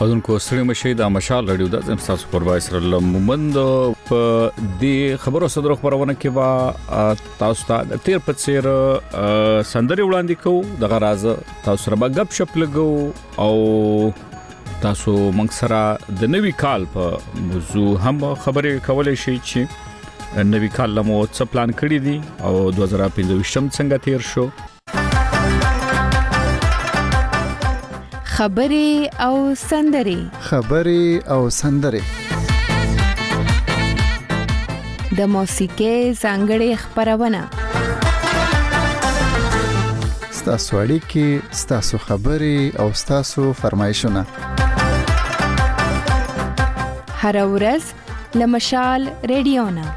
اذنکو ستړي مشي د مشال رادیو د تاسو قربای سره مومند په دې خبرو صدر خبرونه کې وا تاسو ته تیر په څیر سندري وړاندې کوو د غراز تاسو سره غب شپ لګو او تاسو موږ سره د نوي کال په موضوع هم خبرې کولای شي چې نوي کال لمو څه پلان کړی دي او 2025 څنګه تیر شو خبرې او سندري د موسیقي ځانګړې خبرونه ستاسو اړیکې ستاسو خبرې او ستاسو فرمایشونه هر ورځ لمشال رادیونا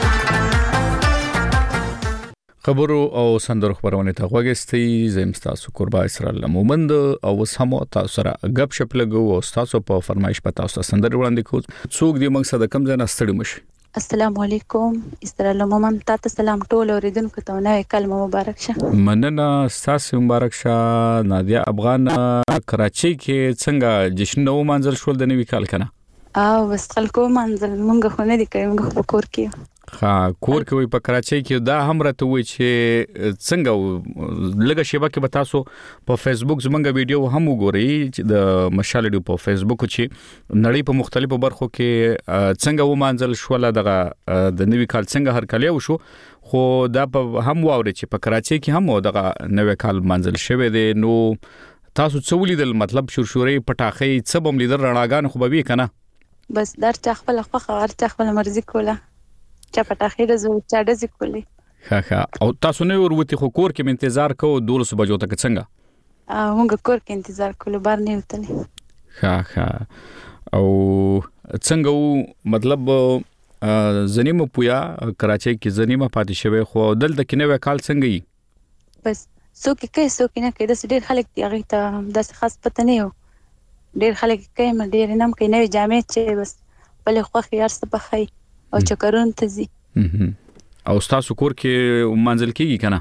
خبرو او سندرو خبرونه ته غوښتي زم تاسو قربای سره مومند او سمو تاسو سره غب شپ لګو او تاسو په فرمایش په تاسو سندري وړاندې کوو څوک دی موږ سره کم ځای ستړي مشي السلام علیکم استرالو مومن تاسو سلام ټول اوریدونکو ته نوې کلمه مبارک شه مننه تاسو مبارک شه نادیا افغان کراچي کې څنګه جشن نو منځل شول د نوي کال کنه بس خلکو منځل مونږ خو نه دي کوي مونږ په کور کې کور کې وي په کراچۍ کې دا هم راته وي چې څنګه لږه شیبه کې به تاسو په فیسبوک زمونږ ویډیو هم وګورئ چې د مشال رادیو په فیسبوک چې نړۍ په مختلفو برخو کې څنګه ومانځل شو د نوي کال څنګه هر کال شو خو دا په هم واوري چې په کراچۍ کې هم دغه نوي کال منځل شوی دی نو تاسو څه ولیدل مطلب شورشوري پټاخې څه بم لیدل رڼاګان خو به وی کنه بس در چا خپل خوخه ور چا خپل مرزي کوله چا پټاخې د زو چا د ذکولې ها او تاسو نه ورته خو کور کې انتظار کوو 12 بجو تک څنګه موږ کور کې انتظار کولو بار نه وتلې ها او څنګه مطلب زنیمه پویا کراچۍ کې زنیمه پاتې شوی خو دلته کې نوې کال څنګه یې بس څوک نه کوي د ډېر خلک دی هغه ته د خاص پته نه یو ډېر خلک کوي ډېر نام کوي نوې جامې چې بس بل خو خيار څه بخای او چکرون ته زی او تاسو کور کې منځل کیږي کنه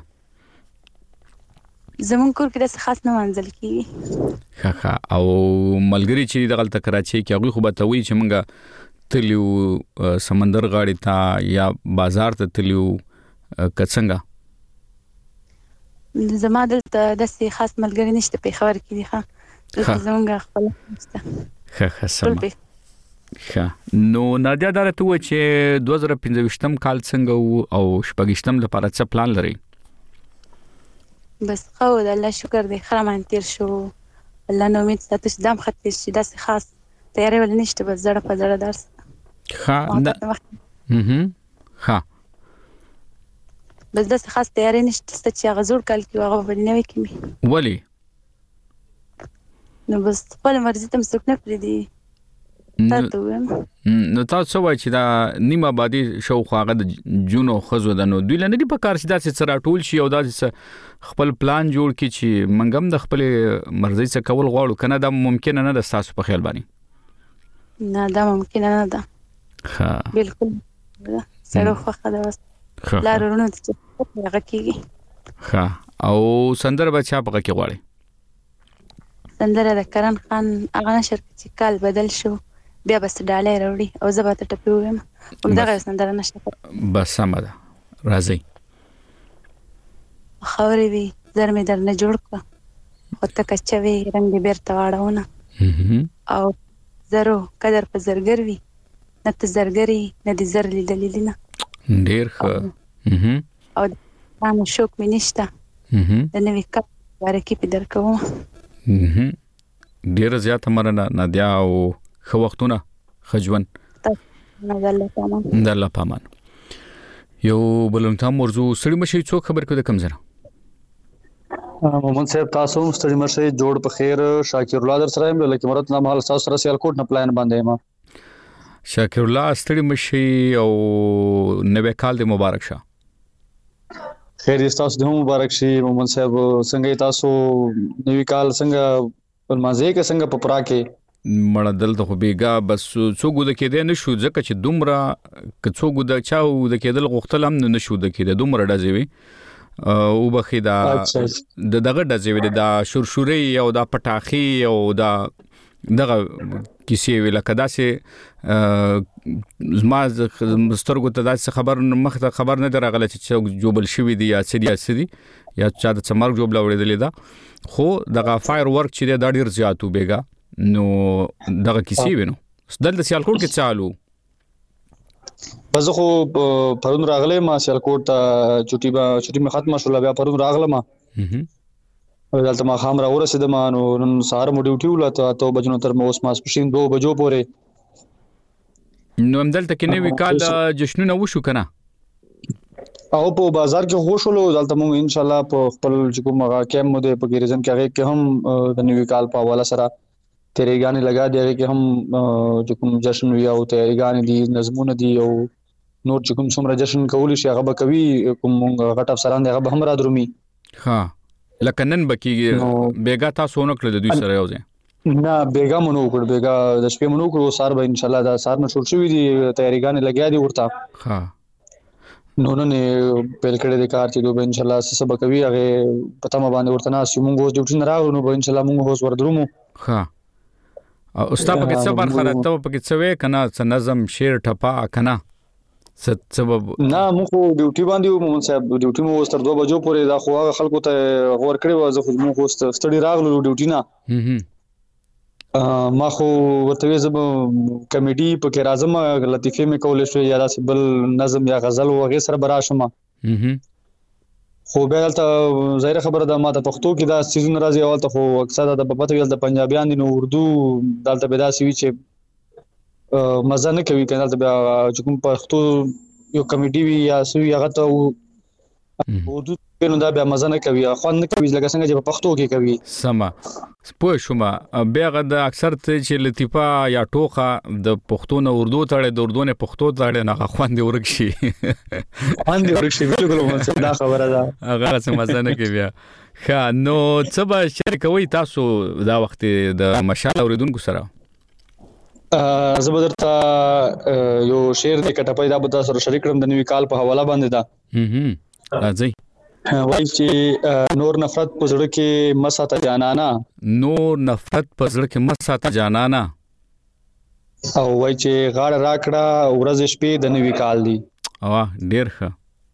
زمون کور کې د خاص نه منځل کیږي ها او ملګری چې د غلطه کراچۍ کې هغه خو به توي چې مونږه تلیو سمندر غاړي ته یا بازار ته تلیو کڅنګا زما دلته د خاص ملګری نشته په خبر کې دي ها زمونږ خپل ها سم نو نادیا درته و چې 2025م کال څنګه او شپږشتم لپاره څه پلان لري بس خو د الله شکر دی خرمان تیر شو الله نو امید ستاسو دم خطر شي د خاص تیارې ول نشته بس زړه په زړه درس ها بس د خاص تیارې نشته چې غزور کال کې هغه په نوې کې ولی نو بس خپل مرزي ته مسک نه پریدي نو تاسو وایي چې دا نیمه آبادی شو خواغه د جونو خزو د نو دوی لنه دي په کار چې دا سره ټول شي او دا خپل پلان جوړ کی چې منګم د خپل مرزي څخه کول غواړو کنه دا ممکن نه د تاسو په خیال باندې نه دا ممکن نه ده ها بالکل سره خوخه ده بس لارونو چې هغه کیږي ها او سندر بچا په کې غواړي سندره د کرن خان هغه نشر چې کال بدل شو بیا بس ډالۍ راوړي او زه به ته ټپي ویم همدغه سندره نشته بس سم ده راځي خوري وي زر مې در نه جوړ کړ خو ته کچوي رنگ دې بیرته واړونه او زرو قدر په زرګر وي نه ته زرګري نه دې زر لیدلې نه ډیر ښه او دا شوق مې نشته د نوې کال ورکی په درکوم ډیر زیات مرنه نادیا او خو وختونه خجون د الله پامان یو بلونتا موضوع سړی مشي څو خبر کو د کم زره مومن صاحب تاسو ستړي مشه جوړ په خیر شاکر الله در سره هم لکه مرت نام حال تاسو سره سیالکوټ نه پلان باندې ما شاکر الله ستړي مشي او نوې کال دې مبارک شه خیر تاسو دې مبارک شي مومن صاحب څنګه تاسو نوې کال څنګه په مازه کې څنګه په پرا کې مړه دلته خو بیګا بس څوګو د کېدې نشو ځکه چې دومره څوګو د چاو د کېدل غوښتل هم نشو د کېدې دومره ډزوي او بخیدا د دغه ډزوي د شورشوري او د پټاخي او د دغه کیسې ویل کدا چې زما سترګو ته داسې خبر نه درغله چې جوبل شوی دی یا سدي یا چا د څمر جوب لوړېدلې ده خو دغه فایر ورک چې دا ډیر زیاتو بیګا نو دغه کیسې وینو دلته سیالکوټ کې چالو بس خو پرون راغله ما سیالکوټ ته چټي ما ختمه شو بیا پرون راغله ما دلته ما خام را ورسېد ما نو نن سهار مو ډیوټي ولاته بجنو تر مو اوس ماسپښین 2 بجو پورې نو هم دلته کې نوې کال جشنونه وشو کنه او په بازار کې خوشاله دلته مو ان شاء الله په خپل کوم کیم مو د پګریزن کې هغه کې هم د نوې کال په حواله سره تیریګانی لگا دی کې هم کوم جشن وی او تیریګانی دي نظمونه دي او نور کوم څومره جشن کول شي هغه به کوي کوم غټ افسران دغه به هم را درومي ها لکه نن بکیږي بیګا تاسو نه کړل د دوی سره یو ځای نه بیګا مونږ وکړ بیګا د شپې مونږ وکړو سار به ان شاء الله دا سار نه شروع شوی دي تیاریګان لګیا دي ورته ها نو نه پیل کړی د کار چې دوی ان شاء الله سبا کوي هغه پته ما باندې ورته نه سیمونګ اوس ډیوټي نه راغلو نو ان شاء الله مونږ اوس وردرومو ها استاد پکې څه برخه راته پکې څه وې کنه څه نظم شعر ټپا کنه سبب نه مو خو ډیوټي باندې مو صاحب ډیوټي مو تر 2 بجو پورې دا خو هغه خلکو ته غور کړی و زه خو مو خو ستړي راغلو ډیوټي نه ما خو ورته زب کمیډي پکې راځم لطیفه مې کولې شو یا داسې بل نظم یا غزل او غیر سره براشم خو بیا ته ظاهر خبره ده ما ته پښتو کې دا سیزن راځي اول ته خو اکثر د پته ویل د پنجابیان دي نو اردو دلته به دا سوي چې مزه نه کوي کنه ته بیا چې کوم پښتو یو کمیډي وی یا سوي هغه ته اردو نو دا بیا مزه نه کوي خو نه کوي لکه څنګه چې په پښتو کې کوي سما پوه شوم بیا غد اکثر ته چې لطیفه یا ټوخه د پښتو نه اردو تړي د اردو نه پښتو تړي نه خواندې ورکشي بالکل دا خبره ده هغه څه مزه نه کوي ښه نو څه به شریک کوي تاسو دا وخت د مشال اوریدونکو سره زبردست یو شعر د کټپای دا به تاسو سره شریک کړم د نوې کال په حواله باندې دا راځي وای چې نور نفرت په زړه کې مساته جانانا نور نفرت په زړه کې مساته جانانا او وای چې غاړه راکړه ورځ شپې د نوې کال دی ډیر ښه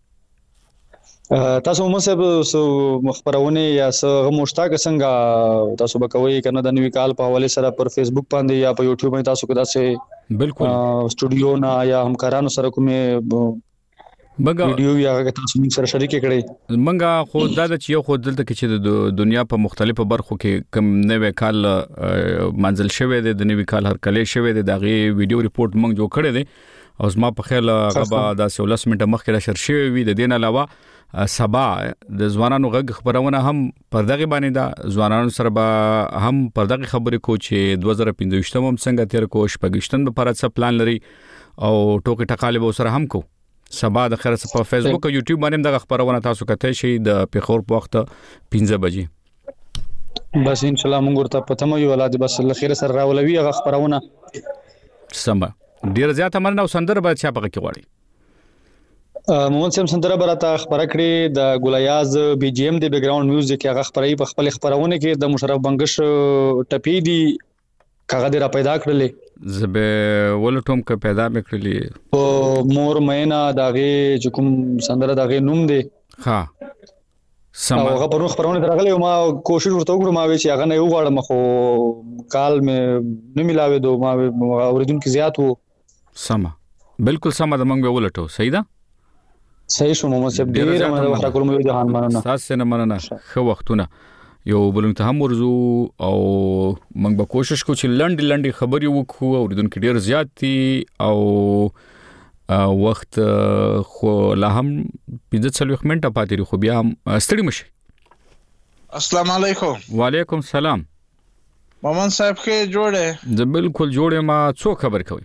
تاسو مو سه مخبرونه یا څه مشتاق څنګه تاسو به کوي کنه د نوې کال په حواله سره پر فیسبوک باندې یا په یوټیوب باندې تاسو کدا سه بالکل سټوډیو نه یا همکارانو سره کومه ویډیو یا تاسو موږ سره شریک کړئ منګه خو دا چې یو خو دلته کې چې د دنیا په مختلفو برخو کې کم نوې کال منزل شوه د نوې کال هر کله شوه د دغه ویډیو ریپورت موږ جوړ کړی دی او زما په خیال غبا د 16 منټه مخکې را شر شوی وي د دین علاوه سبا د ځوانانو غږ خبرونه هم پردغه باندې دا ځوانانو سره به هم پردغه خبرې کو چې 2015 هم څنګه تیر کو شپږشتن په پرات څه پلان لري او ټوکې ټکالې به سره هم کو سبا د خیر په فیسبوک او یوټیوب باندې د خبرونه تاسو کته شي د پیښور په وخت 15 بجې بس ان شاء الله موږ ورته پته مو یو ولادي بس له خیر سره راولوي هغه خبرونه سم ډیر زیات امرنه سندره به چا پکې غواړي موږ سم سندره براته خبره کړې د ګولیاز بي جي ام د بیک گراوند میوزیک هغه خبرې په خپل خبرونه کې د مشرف بنگش ټپی دی کاغه دې را پیدا کړلې زبه ولټوم ک پیدا وکړلې او مور مینا داغه کوم سندره داغه نوم دی ها سم هغه په خبرونه درغلې ما کوشش ورته وکړم ما وی چې هغه نه وغواړم خو کال مې نه ملاوي دو ما اوریدونکو زیات وو سم بالکل سم د منګ ولټو صحیح ده صحیح شو محمد صاحب ډیر مننه وخت کولم یو جهان مننه تاسو نه مننه خو وختونه یو بلنګ ته هم ورزو او موږ به کوشش کوو چې لنډي خبرې وکړو او اوریدونکو ډیر زیات دي او وخت خو لا هم 45 منټه پاتې خو بیا هم ستړي مشي السلام علیکم وعلیکم السلام مومن صاحب کې جوړه زه بالکل جوړه ما څو خبر کوي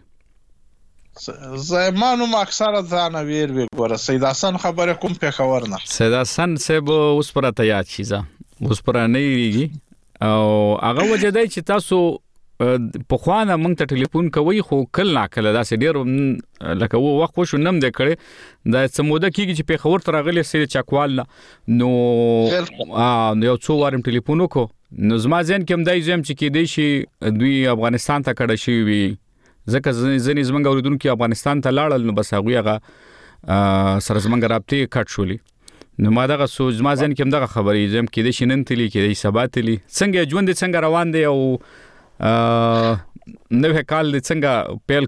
زمانو ما اکثر ځان ویر ګوره سید حسن خبره کوم په خبرنه سید حسن سب اوس پر ته یاد شيزه اوس پر نه یریږي او هغه وجه دی چې تاسو په خوانه مونږ ته ټلیفون کوي خو کله نا کله دا سې ډیر لکه وو وخت شو نم د کړي دا سموده کیږي چې په خبر تر غلې سره چاکوال نو یو څو وارم ټلیفون وکړو نو زما ځین کې هم دای زم چې کې دی شي دوی افغانستان ته کډه شي وي ځکه ځنې زمونږ اوریدونکو افغانستان ته لاړل نو بس هغه سره زمونږ رابطې کټ شولې نو ما دغه سوچ ما ځین کې هم دغه خبرې زم کې دی شنن تلی کې دی سبا تلی څنګه ژوند څنګه روان دی او نوې کال څنګه پیل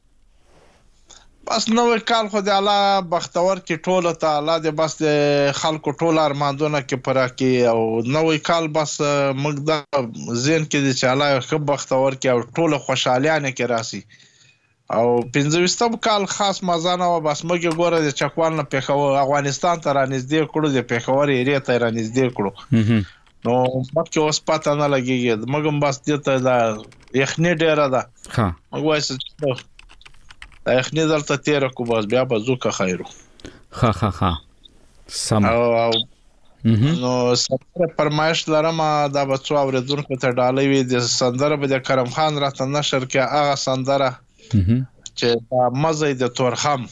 بس نوې کال خو د الله بختور کې ټوله ته الله دې بس د خلکو ټوله ارمانونه کې پوره کړي او نوې کال بس موږ د ذهن کې دي چې الله خو بختور کې او ټوله خوشالیانه کې راسي او 15 کال خاص مزانه و بس موږ ګوره د چکوال نه پیښور افغانستان ته رانږدې کړو د پیښور ایریا ته رانږدې کړو نو مکه اوس پته نه لګیږي موږ بس دته د یخنی ډیره ده ها موږ وایو دا یخنی دلته تیر کو بس بیا به زوکه خیرو ها سم نو سندره پرمایش لرم دا به څو اوریدونکو ته ډالۍ وي د سندره به د کرم خان راته نشر کې هغه سندره چې دا مزه د تورخم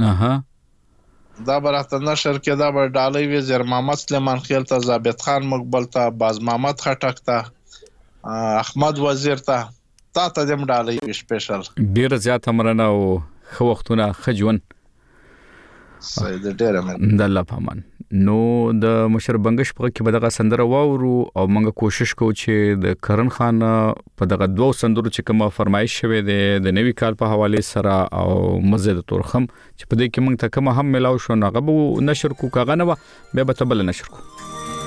دا براته نشر کې دا به ډالۍ وي زیر محمد سلیمان خیل ته ثابت خان مقبل ته باز محمد خټک ته احمد وزیر ته تا ته دم ډالۍ وي سپیشل ډیر زیات امرنه او خو وختونه خجون سید ډیر من د الله پامان نو د مشر بنگش په کې بدغه سندره واورو او موږ کوشش کوو چې د کرن خان په دغه دوه سندرو چې کومه فرمایش شوه د نوې کال په حواله سره او مزه د تورخم چې په دې کې موږ ته کومه هم ملاو شو نغه به نشر کو کاغه نه به به تبل نشر کو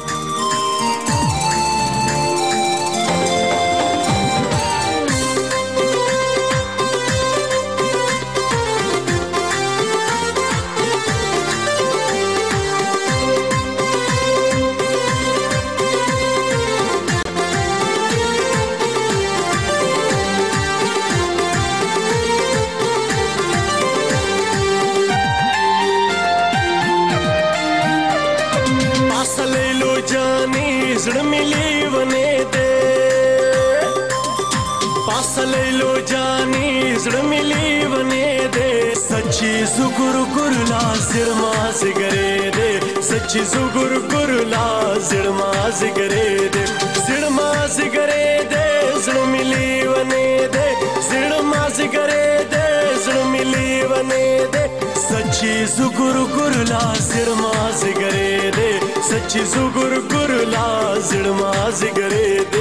सच्ची जुगुर गुरला जिड़मा जिगरे दे जिड़मा जिगरे दे जिड़ मिली वने दे जिड़मा जिगरे दे जिड़ मिली वने दे सच्ची जुगुर गुरला जिड़मा जिगरे दे सच्ची जुगुर गुरला जिड़मा जिगरे दे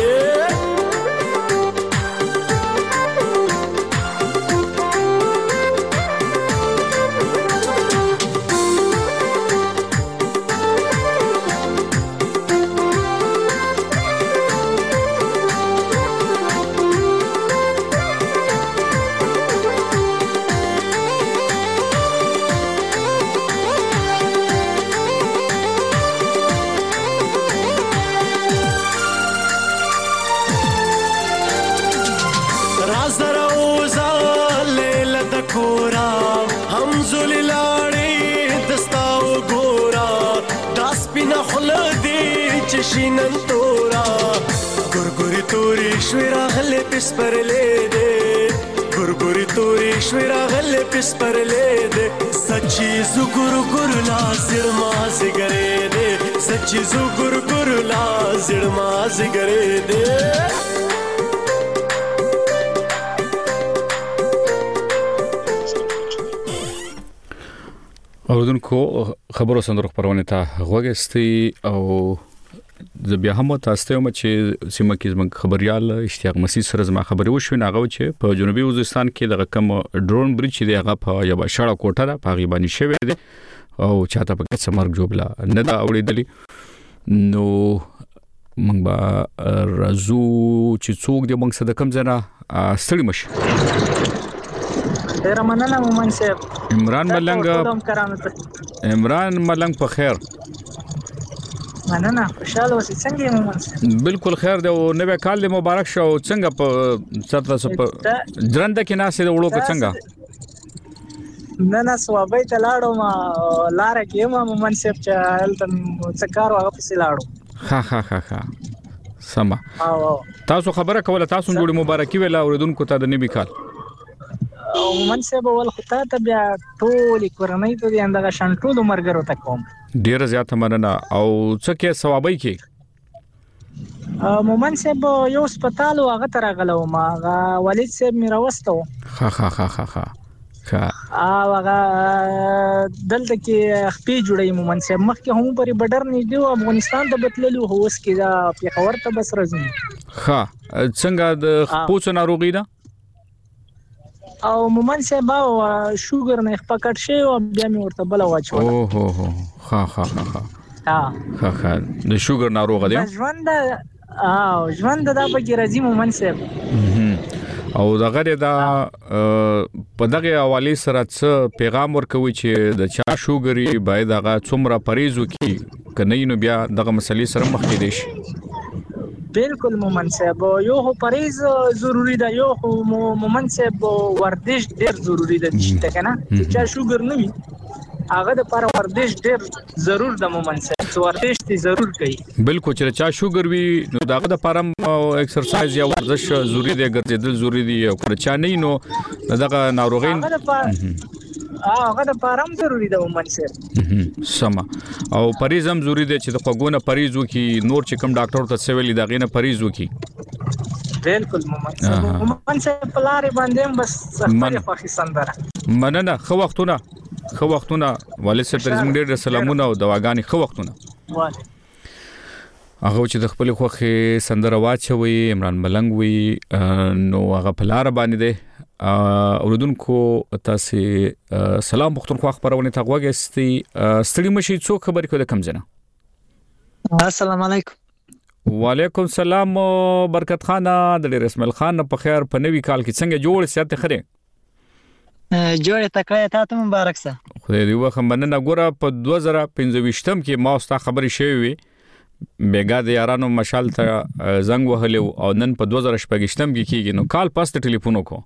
شینن تورا ګورګوري توري شويرا غلې پس پر لې دې ګورګوري توري شويرا غلې پس پر لې دې سچي زګور ګور لا زړما زګرې دې سچي زګور ګور لا زړما زګرې دې اوردونکو خبرو سندرو خبرونه ته غوږستي او زه بیا هم تاسو ته چې سیمه کې زموږ خبريال اشتیاق مسیح سره زما خبري وشو ناغه چې په جنوبي وزیرستان کې د رقم ډرون بریج دی هغه په یو شړه کوټه ده په غیبانی شوی دی او چاته په څه مرګ جوړلا نه دا اوریدلی نو موږ به رازو چې څوک دی موږ صدقم زنه ستړي مشي ډیر مننه مومن صاحب عمران ملنګ په خیر مننه خوشاله اوسې څنګه مومن صاحب بالکل خیر دی او نوې کال دی مبارک شو څنګه په ستاسو په درنده کې ناسې د وړو کو څنګه نه سوابې ته لاړو ما لار کې ما مومن صاحب چې هلته څکار هغه پسې لاړو ها سما تاسو خبره کوله تاسو جوړ مبارکي ویلا اوریدونکو ته د نبی کال او من سبا ول خطا ته بیا ټول کورنۍ ته د اندغه شانټولو مرګرو ته کوم ډیر زیات مننه او څه کې ثوابای کې مومن صاحب یو سپیټال هغه ته راغلو ما هغه والد صاحب مې راوستو هغه دلته کې خپې جوړې مومن صاحب مخکې هم پرې بډر نږدې و افغانستان ته بتللو هو اوس کې دا پیښور ته بس راځي څنګه د پوڅ ناروغي ده او مومن صاحب شوګر نه پکټ شي او بیا مې ورته بل واچو د شوګر ناروغه دی ژوند دا پکې راځي مومن صاحب او دغه دا په دغه حواله سره څه پیغام ورکوي چې د چا شوګری باید هغه څومره پریزو کی کنه نو بیا دغه مسلې سره مخ کې دي شي بالکل مومن صاحب یو پریز ضروری ده یو مومن صاحب ورزش ډیر ضروری ده چې کنه چې شوګر نه وي هغه د پر ورزش ډیر ضرور د مومن صاحب ورزش ته ضرور کوي بالکل چې چا شوګر وي نو دغه د پرم ایکسرسایز یا ورزش ضروری دی ګرځیدل ضروری دی او کله چا نه نو دغه ناروغین هغه د پرم ضروری ده مومن صاحب سم او پریزم ضروری دی چې د خوګونه پریزو کی نور چې کوم ډاکټر ته سویل دغه نه پریزو کی بالکل مومن صاحب پلار باندې بس سره خوخي سندره مننه خو وختونه والد صاحب ترزم ډېر سلامونه او دواګانی خو وختونه هغه چې د خپل خوخي سندره واچوي عمران ملنګ وي نو هغه پلار باندې ده اوردونکو تاسو سلام پختونخوا خبرونه ته غوږی ستړي مشي څو خبرې کوي کم جنا السلام علیکم وعلیکم السلام برکت خان د رسمل خان په خیر په نوی کال کې څنګه جوړ سیاست خره جوړ تکای ته مبارک سه خدای دې وخت مننه ګوره په 2025 کې ما واست خبرې شوی وي بیګا د یارانو مشال ته زنګ وهلو او نن په 2025 کې کېږي نو کال پاس ته ټلیفون وکړو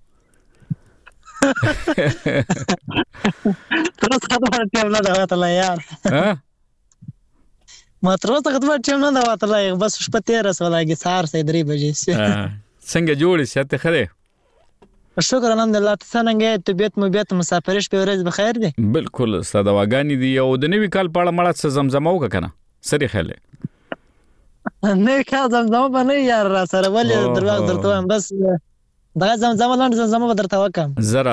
تر څه خبره ټیم نه دا وته یار ما تر څه خبره ټیم نه دا وته بس شپه 13 ولګي سار سي 3 بجې څنګه جوړ سیاست خره شکر الحمدلله څنګه طبيعت مبيت مسافرش په ورځ بخیر دي بالکل ساده واګانی دي او د نوی کال په اړه مړه څه زمزمه وکنه سری خاله نه کا زمزمه باندې یار را سره ولې دروازه درته بس دا زمزمه لاندې زمزمه درته وکم زرا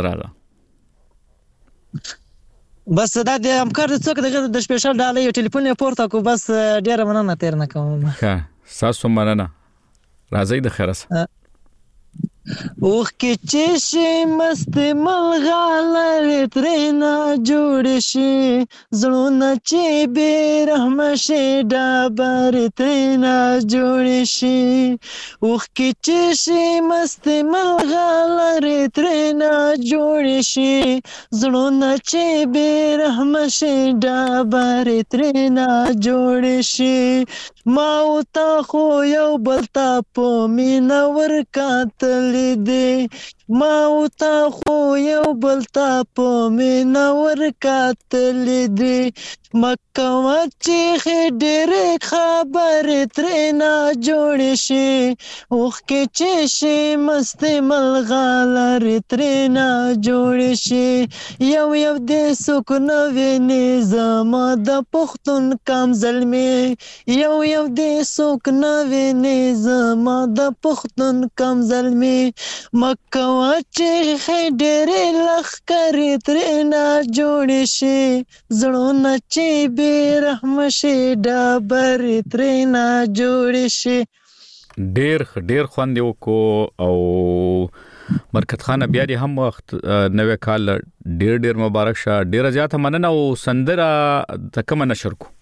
بس دا د امکار څوک د سپیشل ډالۍ ټلیفون پورته کو بس ډیره مننه تیر نه کوم ها ساسو مننه راځي د خیرس اوخ کې چې مست ملغاله ترنا جوړ شي زړونه چې به رحم شي ډبر ترنا جوړ شي اوخ کې چې مست ملغاله ترنا جوړ شي زړونه چې به رحم شي ډبر ترنا جوړ شي ما او تا خو یو بلتا په مینا ورکاتل دې ما او تا خو یو بلتا په مینا ورکاتل دې مکه چې ډېر خبر ترنا جوړ شي اوخ کې چې مست ملغالر ترنا جوړ شي یو دې سکون ویني زما د پختون کام زلمي یو دې سکون ویني زما د پختون کام زلمي مکه چې ډېر لخ کرے ترنا جوړ شي زړونه چې به رحم شي ډبر ترنا جوړ شي ډېر خوند یو کو او برکت خان بیا دې هم وخت نوې کال ډېر مبارک شه ډېر زیات مننه او سندره تکمه نشر کو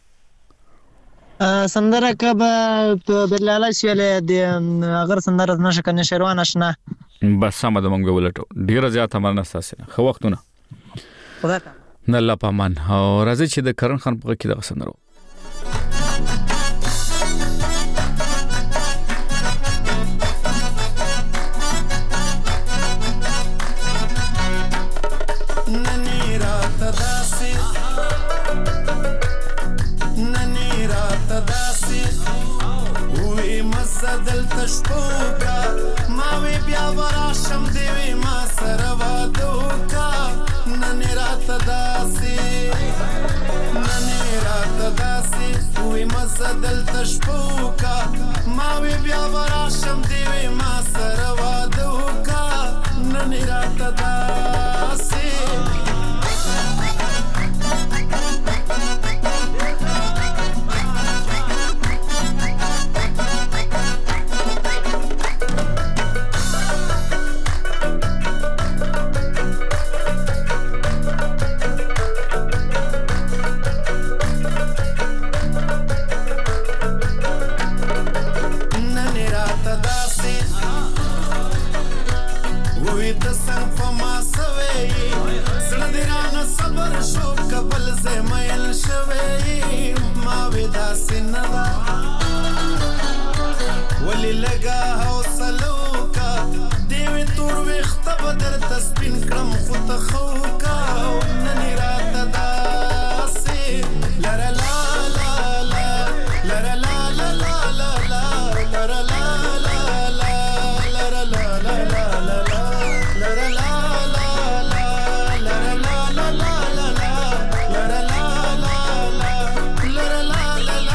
سندره کبه بلاله شولې د اگر سندره نشه کنه شروان آشنا بس سم د مونږ ولټو ډیر زیات مننه تاسو خو وختونه خدا ته نه الله پامان او راځي چې د کرن خان په کې د سندرو دل تشپوکا ماوی بیا وراشم دیوی ما سروا دوکا ننی رات داسی وی مزدل تشپوکا ما وی بیا وراشم دی وی ما سره واده وکا نن راته داسې ولی لگا حوصلو کا دیوی تور ویخت بدر تسپین کرم خود خوکا ننی رات داسی لرا لا لا لا لرا لا لا لا لا لا لرا لا لا لا لرا لا لا لا لا لرا لا لا لا لرا لا لا لا لا لرا لا لا لا لرا لا لا لا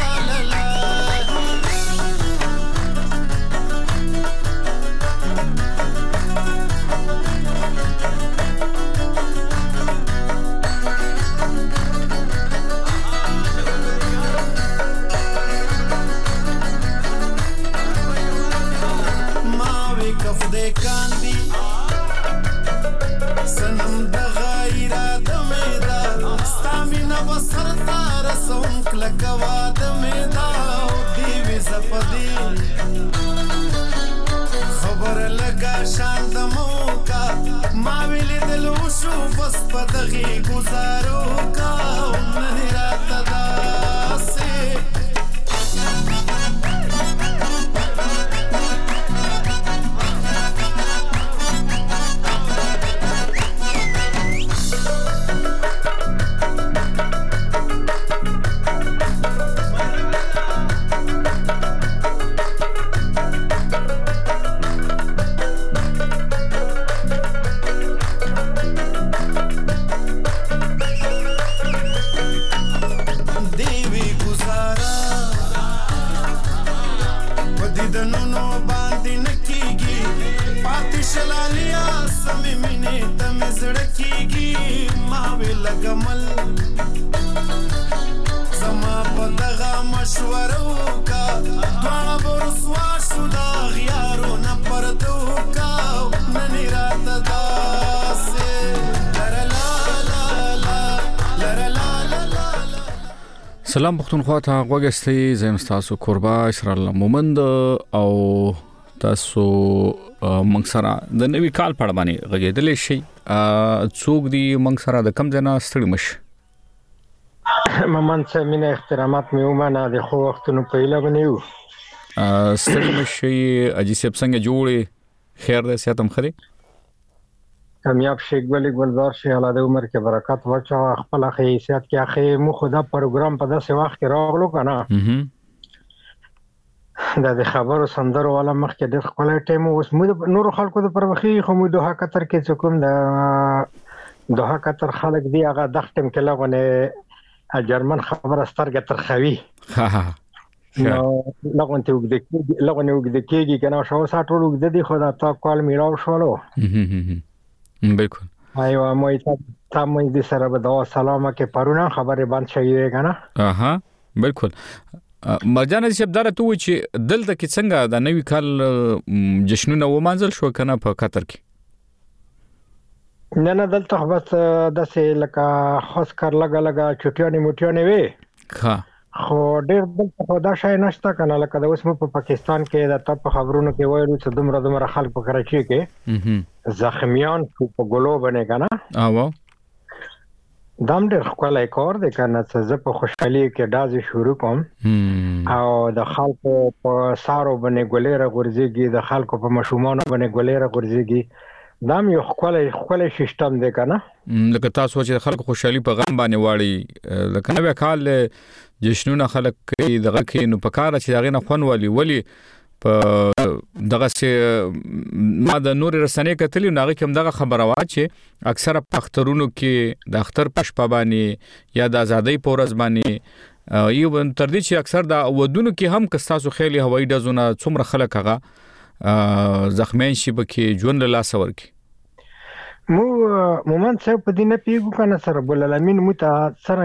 کاندی سنم د غیره د میدا ستامینا بسر تار سوم کلکوا د میدا دیوی زپدی خبر لگا شان د موکا ما ویلی دلو شو بس پدغی گزارو کا ننی رات داسی لګمل زما پدغه مشورو کا دواړه ورسوا شو دا غیارو نه پردو کا ننی رات داسې لرا لا لا لا لرا لا لا لا. سلام پښتونخوا ته غوږستئ زم تاسو قربا اسرار مومند او تاسو موږ سره د نوي کال په اړه باندې غږېدلې شي څوک دی موږ سره د کم ځای نه ستړي مش ممن څه مینه احترامات مې ومنه د خو وختونو په اله بنیو ستړي مش اجي سب څنګه جوړې خیر دې ساتم خري کامیاب شیخ ولی ګلزار شي الله د عمر کې برکت ورچا خپل حیثیت کې اخی مو خدا پروګرام په داسې وخت کې راغلو کنه دا د خبرو سندرو والا مخ کې د خپل ټیم اوس مو نور خلکو د پروخي خو مو دوه قطر کې څوک د دوه قطر خلک دی هغه دختم کې لغونه جرمن خبره سترګه ترخوي نو لغونه وګد کېږي کنه شو ساتو وګد دي خو دا تا کال میراو شولو بالکل ایو مو تاسو دې سره به دا سلامه کې پرونه خبره باندې شي کنه بالکل مرجان صاحب دا ته و چې دلته کې څنګه د نوي کال جشنونه ومانځل شو کنه په قطر کې نه دلته بس داسې لکه خاص کار لګا چټیانې موټیانې وي خو ډېر دلته دا شای نشته کنه لکه د اوس په پاکستان کې د تپ خبرونو کې وایي چې دومره خلک په کراچي کې زخمیان په ګلو باندې کنه دام ډېر خپلای کار د کنه څه په خوشحالي کې دازي شروع کوم او د خلکو په سارو باندې ګولېره غورځيږي د خلکو په مشومانو باندې ګولېره غورځيږي دام یو خپلای سیستم دی کنه لکه تاسو چې خلکو خوشحالي په غم باندې واړي لکه نو کال جشنونه خلک کوي دغه کې نو په کار چې دغه نه خون ولی په دغه سه ما د نور رسنۍ کتلی نو کوم دغه خبره وا چې اکثره پخترونو کې د اختر پښپا باندې یا د ازادۍ پورز باندې یو تر دې چې اکثر دا ودونو کې هم کستاسو خېلی هوایي ډزونه څومره خلک هغه زخمین شي بکې ژوند له لاس ورکی مومن صاحب په دې نه پیګو کنه سره بل الامین مت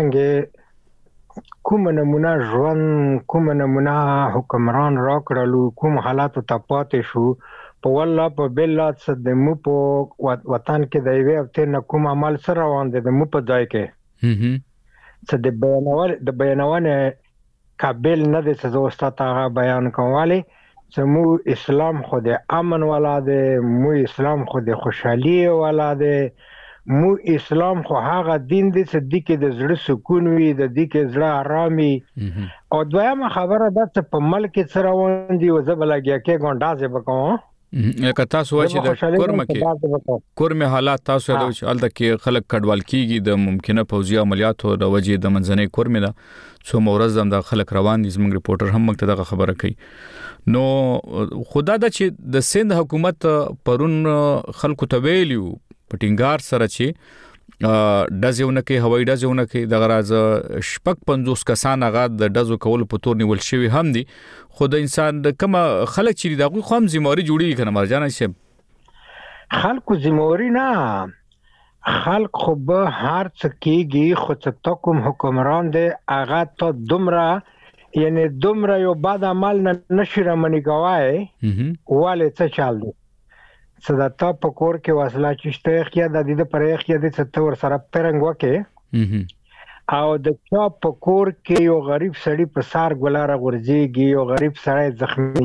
څنګه کوم نمونه ژوند کوم نمونه حکمران راکړلو کوم حالات ته پاتې شو په والله په بلات صد مو په وطن کې د یوې هفته نه کوم عمل سره روان دي د مو په ځای کې څه د بیانونه قابل نه دي چې زه ستاسو بیان کومالي چې مو اسلام خو د امن والا دی مو اسلام خو د خوشحالي والا دی مو اسلام خو هغه دین دی چې د کې د زړه سکون وي د دې کې زړه آرامي او دویمه خبره ده چې په ملک سره روان دي او زبلګیا کې ګونډازه وکاو که تاسو وایي چې د کورمه حالات تاسو د الته کې خلک کډوال کیږي د ممکنه پوځي عملیاتو د وجې د منځنۍ کورمه ده څو مورز هم د خلک روان دي زموږ ریپورټر هم موږ ته دغه خبره کوي نو خدا د چې د سند حکومت پرون خلکو ته ویلیو پټینګار سره چې دزونه کې هوایي دزونه کې د غراز شپک 50 کسان هغه د دزو کول په تور نیول شوی هم دي خو د انسان د کوم خلک چې دغه خو هم ذمہواری جوړی کنه مرجان شي خلکو ذمہواری نه خلک خو به هر څه کېږي خو څه کوم حکمران دی هغه ته دومره یعنی دومره یو بد عمل نشي رمنې کوي والے څه چال دی صدا تا په کور کې واسلا چشته خیا د دې پر خیا د 70 سره پرنګ وکه او د چا په کور کې یو غریب سړی په سار ګلاره ورځيږي یو غریب سړی زخمی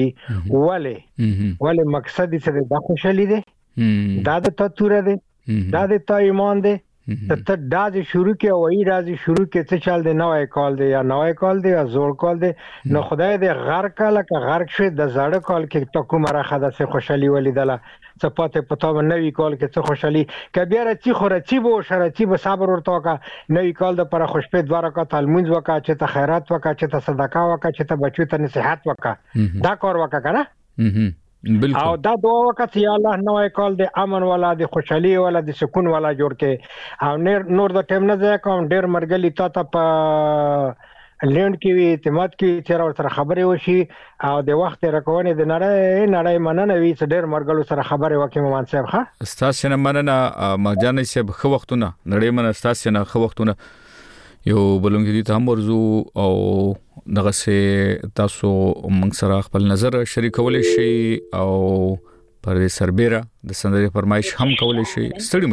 کېږي ولی مقصد یې د خوشالي دی دا د تطور دی دا د ایمان دی ته دازي شروع کې وایي راځي شروع کې څه چل دی نوې کال دی یا نوې کال دی یا زوړ کال دی نو خدای دې غرق کله ک غرق شي د زړه کال کې تو کومه راخه د خوشحالي ولیدله څه پته پتا نوې کال کې څه خوشحالي کبه راځي خو راځي وو شرعي به صبر ورته کا نوې کال د پر خوشپې دواره کا تلمونځ وکا چې ته خیرات وکا چې ته صدقه وکا چې ته بچو ته نصيحت وکا دا کار وکا کنه او دا دعا وکړه یا الله نوې کال د امن والا د خوشحالي والا د سکون والا جوړ کې او نور د ټیم نه ځای کوم ډېر مرګلي تا په لند کې وي اعتماد کې چې را سره خبرې وشي او د وخت راکونه د نړۍ مننه وي چې ډېر مرګلو سره خبرې وکړي مومن صاحب ښه استاد نه مننه مرجان صاحب خو وختونه نړۍ مننه استاد نه خو وختونه یو بلونګ دي ته هم ورزو او دغه سه تاسو موږ سره خپل نظر شریکول شي او پر سربېره د سندري فرمایش هم کول شي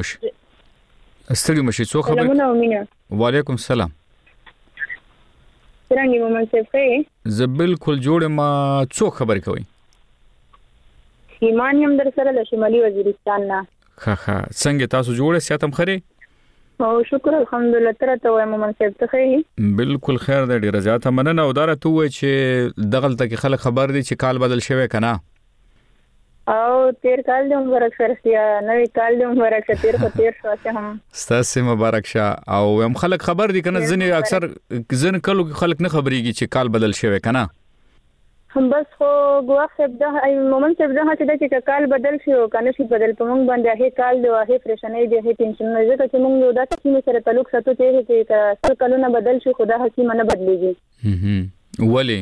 ستړي مشي څو خبر وعلیکم السلام څنګه مومن صاحب زه بالکل جوړ ما څو خبر کوي ایمان هم در سره د شمالي وزیرستان نه ښه څنګه تاسو جوړه ساتم خري او شکر الحمدلله تر ته وایم مومن صاحب ته خیر بالکل خیر دی ډیر زیاته مننه او داره تو چې دغل ته کې خلک خبر دي چې کال بدل شوی کنه او تیر کال د مبارک شرسیا نوې کال د مبارک تیر په تیر شوه هم ستاسو مبارک شه او هم خلک خبر دي کنه ځنې اکثر ځن کلو خلک نه خبريږي چې کال بدل شوی کنه هم بس خو ګواخ صاحب دا مومن صاحب دا چې کال بدل شي او کنه شي بدل په مونږ باندې هي کال دی هي پریشانې دی هي ټینشن نه ځکه چې مونږ یو داسې چې سره تعلق ساتو چې څل کلونه بدل شي خدا حکیم نه بدلېږي ولی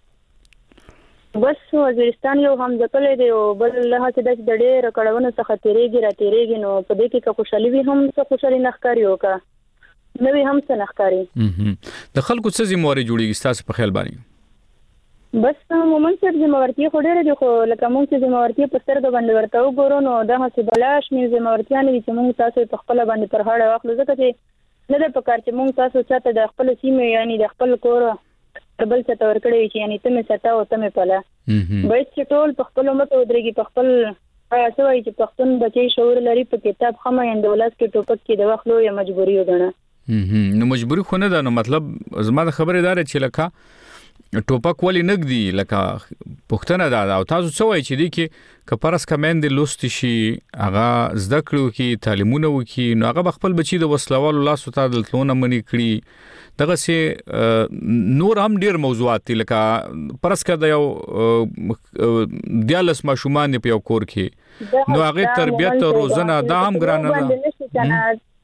بس وزیرستان یو هم ځکه دی او بل له هڅه د ډېر کړهونو څخه تیریږي نو په دې کې خوشحالي وي هم څه خوشحالي نخکاری وکا نو هم څه نخکاری د خلکو څه ذمہواری جوړیږي تاسو په خیال باندې بس مومن صاحب ذمہوارتي خو ډېر دي خو لکه موږ چې ذمہوارتي په سترګو باندې ورته وګورو نو دا هڅه بلاش مې ذمہوارتي نه دي چې موږ تاسو په خپل باندې پر هاړه واخلو ځکه چې نه ده په کار چې موږ تاسو چاته د خپل سیمه یعنی د خپل کور بل څه تور کړی چې یعنی ته مې ستا او ته مې پاله باید چې ټول په خپل مت ودرېږي په خپل سوي چې پښتون بچي شعور لري په کتاب خمه اندولس کې ټوپک کې د وخلو یا مجبوري وګڼه نو مجبوري خو نه ده نو مطلب زما د خبره دار چې لکه ټوپک ولی نګدي لکه پښتنه دا او تاسو څه وایي چې دي کې کپارس کمند لوست شي هغه زده کړو کې تعلیمونه وکي نو هغه خپل بچي د وسلوالو لاسو ته دلتلونه منی کړی دغه سي نور هم ډیر موضوعات دي لکه پرسکه د یو دیالس ماشومان په یو کور کې نو هغه تربیت روزنه دا هم ګرانه ده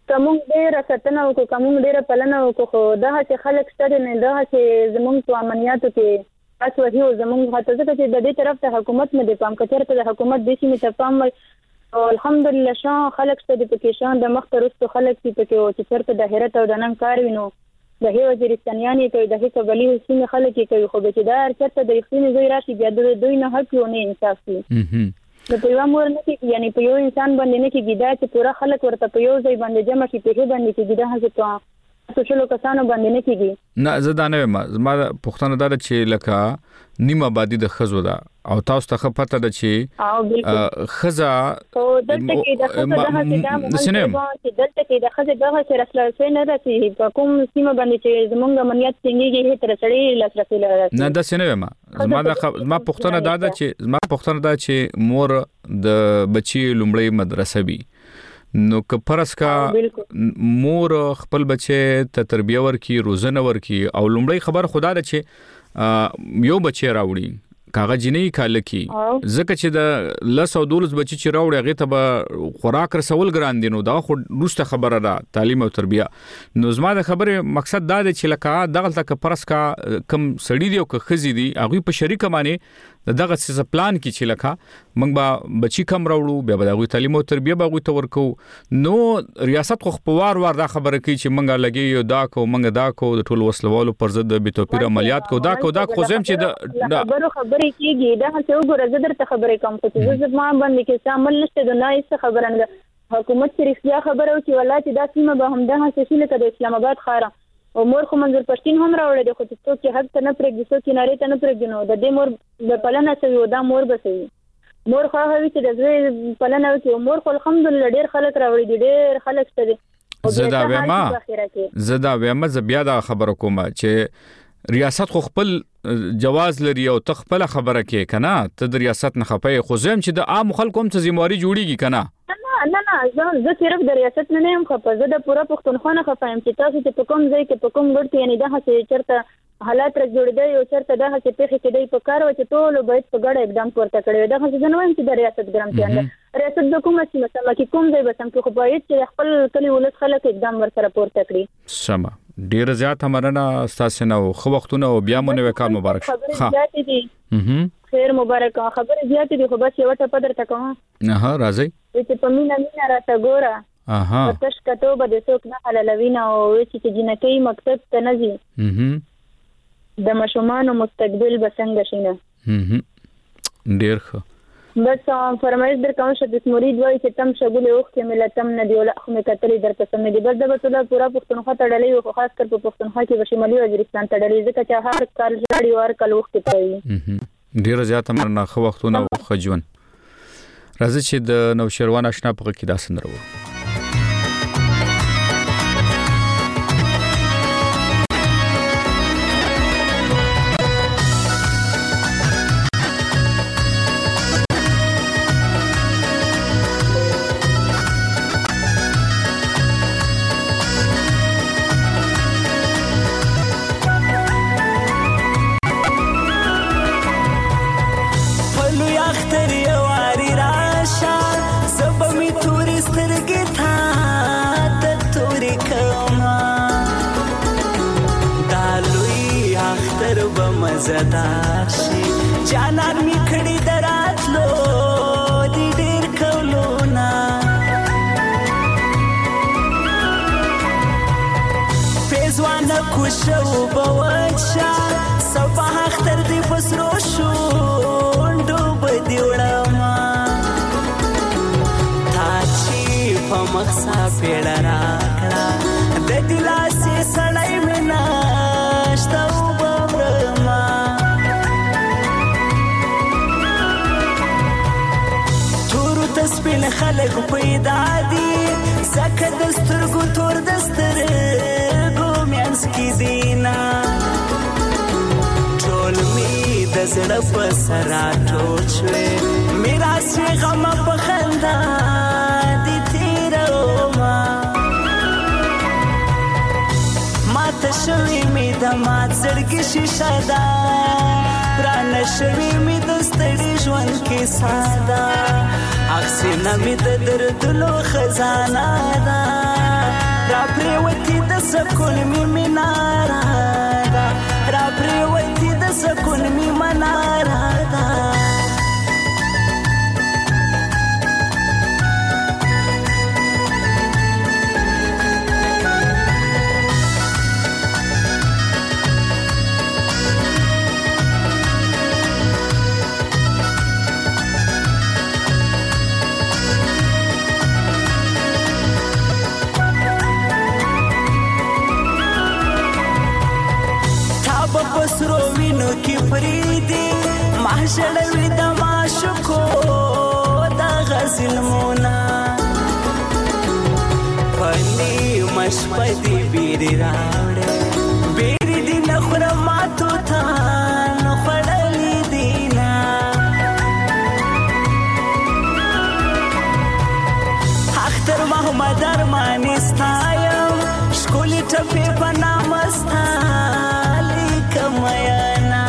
کوم ډیر ستنه او کوم ډیر پلنه او خو دغه چې خلک ستړي نه دغه چې زمونږ په امنیاتو کې تاسو هیو زمونږ هڅه ده چې د دې طرف ته حکومت نه دی پام کچر ته د حکومت د سیمې ته پام او الحمدلله شان خلک ستړي پکې شان د مخ ترستو خلک پکې او چې چرته د هرت او د نن کار وینو د هیو وزیرستانیانی کوي د هیڅ بلی سیمه خلک کوي خو به چې دا چرته د یخني زوی راشي بیا د دوی نه حق نه انصاف دي د پیوا مور نه کې یعنی په یو انسان باندې نه کې ګیدا چې پورا خلک ورته په یو ځای باندې جمع شي په هی باندې کې ګیدا هڅه ته څه کسانو باندې نه کېږي نه زدانه ما پښتنه دار چې لکه نیمه آبادی د خزو ده او تاسو ته پته ده چې خزا او دلته کې د خزو دغه چې دلته کې د خزو دغه چې رسل نه راځي په کوم سیمه باندې چې زمونږ امنیت څنګه هي تر سړی لاسرسي لري نه د سینه ما پښتنه دا چې مور د بچي لومړی مدرسه وي نو که پرس کا مور خپل بچي ته تربیه ورکي روزنه ورکي او لومړی خبر خدا ده چې یو بچي راوړي کاغذ نه کال کی زکه چې د لس او دولس بچي چې راوړي هغه ته به خوراک رسول ګران دي نو دا خو روسته خبره ده تعلیم او تربیه نو زما د خبره مقصد دا دی چې لکه دغه تک پرس کا کم سړی دی او که خزي دي هغه په شریک معنی دغه څه پلان کې چې لکه موږ به بچی کم راوړو بیا به دغه تعلیم او تربیه به غوي تور کو نو ریاست خو خپوار دا خبره کوي چې موږ لګي یو دا کو موږ دا کو د ټول وسلوالو پر ضد به توپیر عملیات کو دا خو زم چې د خبره کیږي دا څه وګوره زه درته خبرې کوم چې زه ما باندې کې عمل نشته د نه هیڅ خبره نه حکومت چې رښتیا خبره او چې ولایت دا سیمه به هم دغه څه لکه د اسلام آباد خاره او مور خو منظر پښتين هم راوړل دي خو څوک چې حق ته نه پرېږدي څوک چې نارې ته نه پرېږدي نو د دې مور د پلنه سوي او دا مور بسوي مور خو هغه چې د زوی پلنه وکي مور خو الحمدلله ډېر خلک راوړي دي ډېر خلک ستدي زدا وېما بیا دا خبره کوم چې ریاست خو خپل جواز لري او تخپل خبره کې کنه ته د ریاست نه خپې خو زم چې د عام خلکو هم ته ذمہواری جوړیږي کنه نه زه صرف د ریاست نه یم خپه زه د پوره پښتونخوا نه خپم چې تاسو ته په کوم ځای کې په کوم ګډ یعنی دا چې چرته حالات را جوړېدای او چرته دا چې په کې دی په کار و چې ټول باید په ګډه اقدام پورته کړي دا څه نه وایم چې د ریاست ګرامتیان ریاست د کومه چې مثلا کې کوم ځای بسم کې خو باید چې خپل کلی ولس خلک اقدام ورسره پورته کړي سم ډیر زیات همرنه تاسو نو خو وختونه او بیا مونږ وکړ مبارک ها خیر مبارک خبر زیات دي خو بس یو ته پدر تکوم نه راځي چې په مینا راته ګوره تاسو کته به د څوک نه حلالوینه او چې جنکې مکتب ته نزي د مشومان مستقبل بسنګ شینه ډیر ښه بس فرمایش در کوم چې د مرید وای چې تم شغل اوخ کې ملتم نه دی ولا خو مې کتلې درته سم دي بس د ټول پورا پښتونخوا تړلې او خاص کر په پښتونخوا کې شمالي وزیرستان تړلې ځکه چې هر کال جاړي ور کال اوخ کې کوي ډیر زیات مرنه خو وختونه خجون راځي چې د نوشروان آشنا په کې دا سندرو زداشي جانان می کړي دراتلو دي ډېر کولونا فیزوان کوشو بوچا صباح اختر دی پسرو شو ډوب دی وړما تاچی په مخسا پیړه راکړه د دلاسې سړی منا شتو سپین خلق پیدا دي زکه دسترګو تور دسترګو میانس کی دینا ټول می د زړه په سرا ټوچوي میرا سی غم په خندا دي تیرو ما تشوي می د ما زړګي شیشه دا پران شوي می د ستړي ژوند کې ساده اکسینا می د دردلو خزانه دا را پریوتی د سکون می منارا دا را پریوتی د سکون می منارا دا پسرو وینو کی فریدی محشروی د معشوقو د غزل مونا پلی مشپدی بیری راوړې بیری دی نخره ماتو تا نخړلی دینا اختر محمد ارمانی ستایم شکولی ټپی بنامستا کمیانا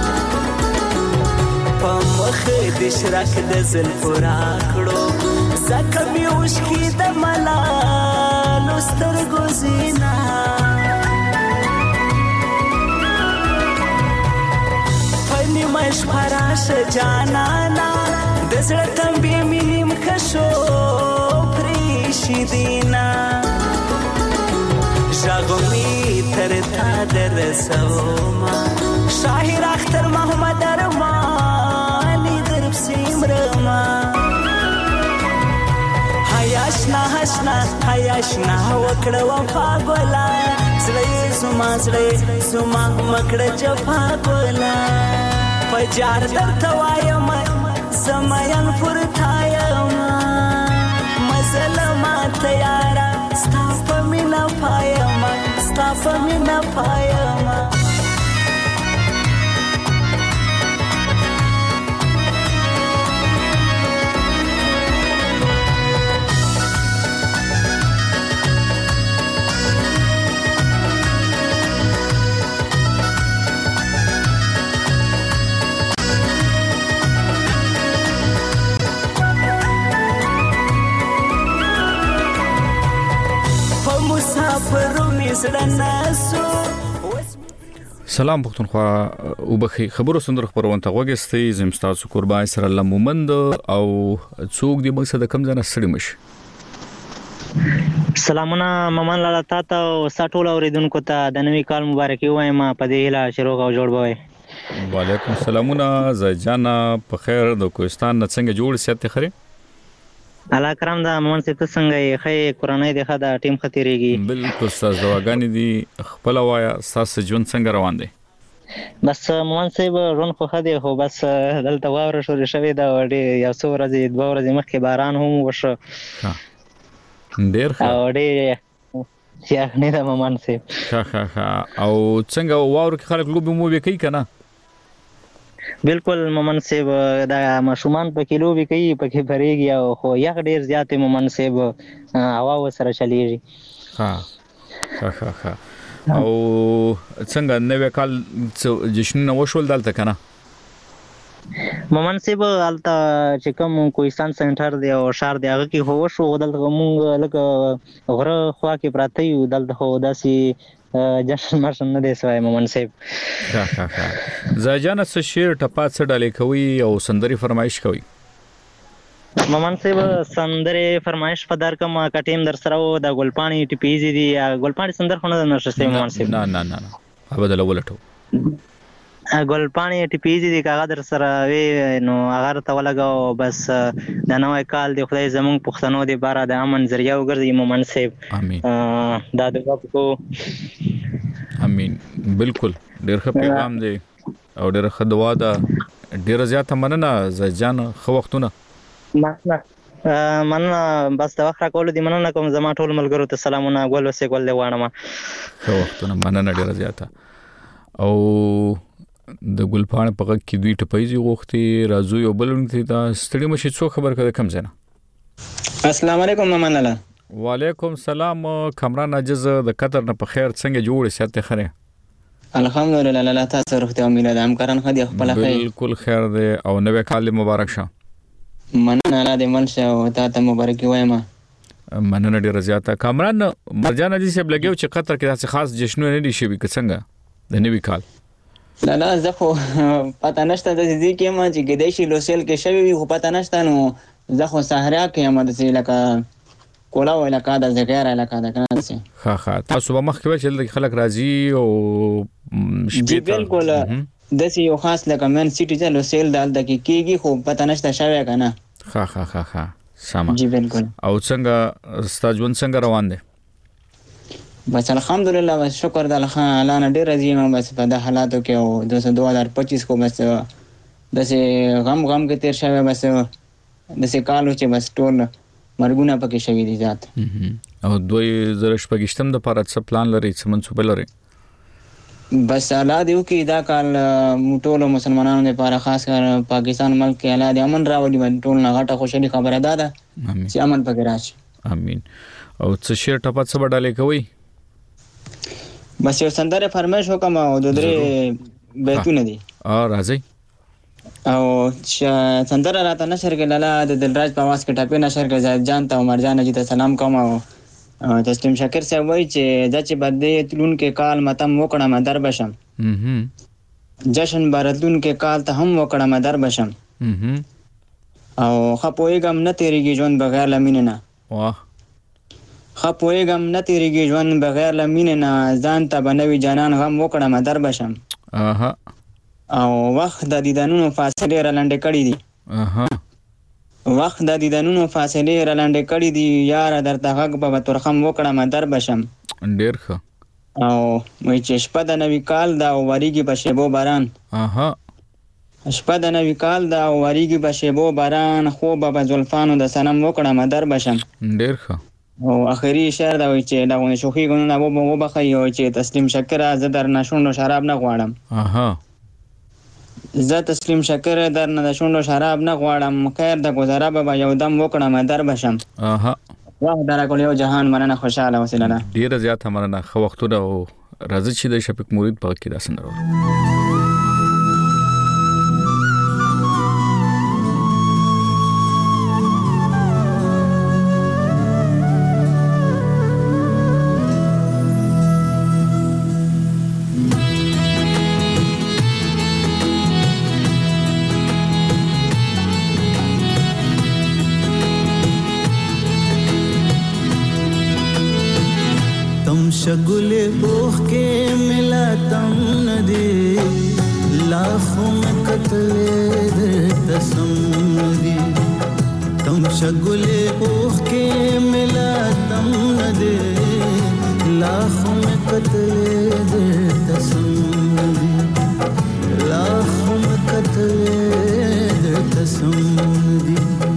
پمخ د شرک د زلفو راکړو زکه می اوښکې د ملالو سترګو زینا پنی مش پراش جانانا د زړه تمبې مې نیم کشو پریشي دینا ژغمي تر تا درسوما شاهر اختر محمد ارمانی درب سیمرما حیاشنا حیاشنا وکړه وفا ګولا زړه زما مکړه جفا ګولا پجار درته وایم سمایان فرتایم مزلما تیارا ستا په مینا پایم ستا په مینا پایم سلام پښتونخوا وبخي خبرو سندر خبرونه غوګستي زمستاسو قربان سره لمومند او څوک دی مقصد کم ځنه سړی مش سلامونه ممان لاله تاسو او سټول اوریدونکو ته د نوې کال مبارکي وایم په دې هله شروع او جوړ بوي وعلیکم سلامونه زجانا په خیر د کوهستان څنګه جوړ سیاته خره الله کرام دا مون څه څنګه یې خې قرآنی د خدا ټیم خطرېږي بالکل تاسو دواګانی دي خپل وایا تاسو جون څنګه روان دي بس مون څه رون خو خدي خو بس دلته واور شو شوی دا وړي یو څو ورځې دوه ورځې مخکې باران هم وشو ډېر ښه او ډېر نه دا مون څه ښه او څنګه واور کې خلک لوبي مو وکي کنه بالکل مومن صاحب دا مشومان په کیلو به کوي په کې بریږي او خو یغ ډیر زیات مومن صاحب هوا وسره چلیږي ها او څنګه نوې کال جشن نو شول دلته کنه مومن صاحب الته چې کوم کوهستان سنټر دی او شهر دی هغه کې هو شو دلته موږ لکه غره خوا کې پراته یو دلته هو داسي جشن مرشن نه دی سوای مومن صاحب ها زاجانه څه شیر ټپا څه ډالې کوي او سندري فرمایش کوي مومن صاحب سندري فرمایش په در کوم کټیم در سره و د ګلپانی ټپیزي دی ګلپانی سندر خو نه نشته مومن صاحب نه ابدل ولټو ګلپانی ټپیزي دی کاغه در سره وی نو هغه ته ولګاو بس د نوې کال دی خدای زمونږ پښتنو دی بارا د امن ذریعہ وګرځي مومن صاحب امين دا دغه کو امين بالکل ډېر ښه پیغام دی او ډېر ښه دعا ده ډېر زیاته مننه زجان خو وختونه مننه بس دا وخت راکول دي مننه کوم زما ټول ملګرو ته سلامونه ګول وسې ګول دی وانه خو وختونه مننه ډېر زیاته او د ګلپان په کې دوی ټپایزي غوختي راځو یو بلونتي دا ستړي مشي څو خبر کړه کم زنه السلام علیکم مامان لاله وعلیکم سلام کامران عجز د قطر نه په خیر څنګه جوړ سیاته خره الحمدلله لاله تاسو روغتیا امید ده همکاران خدي خپل خیر بالکل خیر ده او نوې کال مبارک شه مننه لاله دې منشه او تاسو مبارکي وایم مننه ډیره زیاته. کامران مرجان دي چې بلګیو چې قطر کې داسې خاص جشنونه نه دي شوي که څنګه د نوي کال؟ نه زه خو پته نشته د دې کې ما چې کېدای شي لوسیل کې شوی وي خو پته نشته. نو زه خو صحرا کې یم داسې لکه کولا علاقه د زګر علاقه ده کنه داسې. ښه تاسو به مخکې وایي چې خلک راځي او شپې ته بالکل داسې یو خاص لکه مین سیټي ته لوسیل دلته کې کېږي خو پته نشته شوی که نه. ښه سمه. جی بالکل. او څنګه ستا ژوند څنګه روان دی؟ بس الحمدلله بس شکر د الله نه ډېر راضي یم بس په د حالاتو کې او 2025 کو بس داسې غم کې تیر شوی بس داسې کال چې بس ټول مرګونه پکې شوي دي ذات. او 2026 د پاره څه پلان لري څه منصوبه لري؟ بس الله دې وکړي دا کال ټول مسلمانانو لپاره خاص کر پاکستان ملک کې الله دې امن راوړي ټول نه غټه خوشالي خبره ده چې امن پکې راشي. امين. او څه شعر ټپه څه وډالې کوي؟ بس یو سندره فرمایش وکم او د درې بیتونه دي. راځي. او سندره راته نشر کې لاله د دلراج په आवाज کې ټاپې نشر کې زید جان ته عمر جان جی ته سلام کوم او تسلیم شاکر صاحب وایي چې د چې بده تلون کې کال متم وکړه مدر بشم. جشن برتلون کې کال ته هم وکړه مدر بشم. او خپويګم نه تیریږي ژوند بغیر لمینه نه. واه. خپويګم نه تیریږي ژوند بغیر لمینه نه ځان ته بنوي جانان غم وکړه مدر بشم. او وخت د دیدنونو فاصله را لنډه کړې دي. وخت د دیدنونو فاصله را لنډه کړې دي یار درته غږ په ترخم وکړه مدر بشم. ډیر ښه. او مې چې شپه د نوي کال دا وریږي په شیبو باران. شپه د نوي کال دا وریږي په شیبو باران خو به زلفانو د سنم وکړه مدر بشم. ډیر ښه. او اخري شعر دا وایي چې دا ونه شوخي ګنونه وو بخي او چې تسلیم شکر زه در نشونو شراب نه غواړم. زه تسلیم شکر در نه شونو شراب نه غواړم خیر د گذره به یو دم وکړم در بشم. واه در کول یو جهان مننه خوشاله وسیله ډیره زیاته مننه. خو وختونه او راځي چې د شفیق مرید په کې داسنه शगुले बोख के मिला तम न दे लाखों में कतले दे तसम दी. तम शगुले बोख के मिला तम न दे लाखों में कतले दे तसम दी. लाखों में कतले दे तसम दी.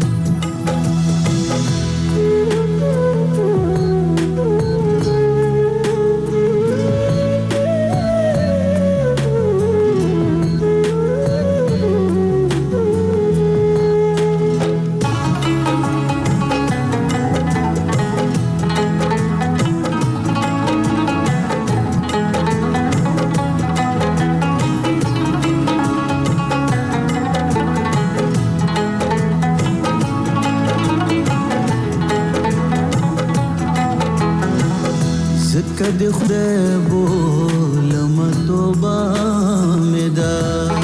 کد خدای بولم توبه مې ده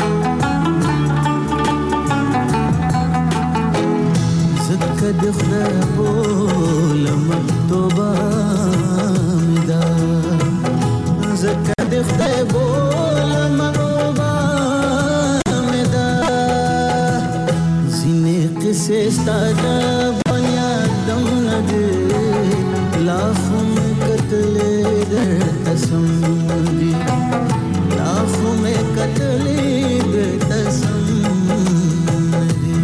زکه د خدای بولم توبه مې ده زکه د خدای بولم توبه مې ده ځینې قصې ستا د بنیادم نه دي लाखों में कतले दे तसम दी. लाखों में कतले दे तसम दी.